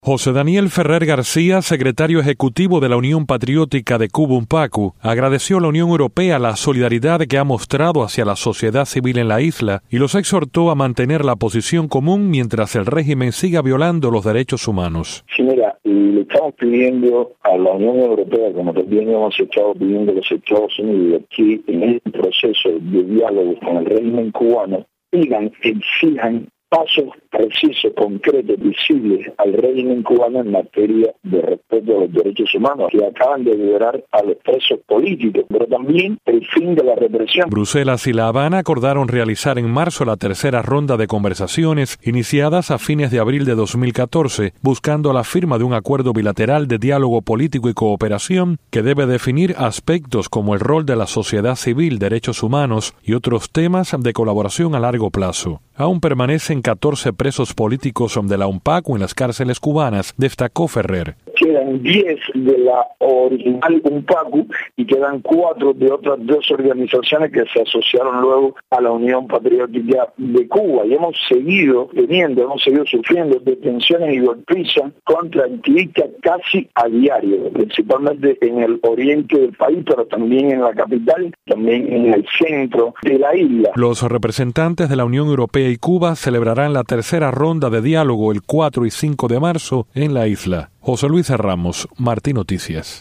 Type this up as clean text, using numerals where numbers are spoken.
José Daniel Ferrer García, secretario ejecutivo de la Unión Patriótica de Cuba UNPACU, agradeció a la Unión Europea la solidaridad que ha mostrado hacia la sociedad civil en la isla y los exhortó a mantener la posición común mientras el régimen siga violando los derechos humanos. Sí, mira, le estamos pidiendo a la Unión Europea, como también hemos estado pidiendo a los Estados Unidos, que en el proceso de diálogo con el régimen cubano exijan pasos precisos, concretos, visibles al régimen cubano en materia de respeto a los derechos humanos, que acaban de liberar a los presos políticos, pero también el fin de la represión. Bruselas y La Habana acordaron realizar en marzo la tercera ronda de conversaciones iniciadas a fines de abril de 2014, buscando la firma de un acuerdo bilateral de diálogo político y cooperación que debe definir aspectos como el rol de la sociedad civil, derechos humanos y otros temas de colaboración a largo plazo. Aún permanecen 14 presos políticos de la UNPACU en las cárceles cubanas, destacó Ferrer. Quedan 10 de la original UNPACU y quedan 4 de otras 2 organizaciones que se asociaron luego a la Unión Patriótica de Cuba. Y hemos seguido sufriendo detenciones y golpizas contra activistas casi a diario, principalmente en el oriente del país, pero también en la capital, también en el centro de la isla. Los representantes de la Unión Europea y Cuba celebrarán la tercera ronda de diálogo el 4 y 5 de marzo en la isla. José Luis Ramos, Martín Noticias.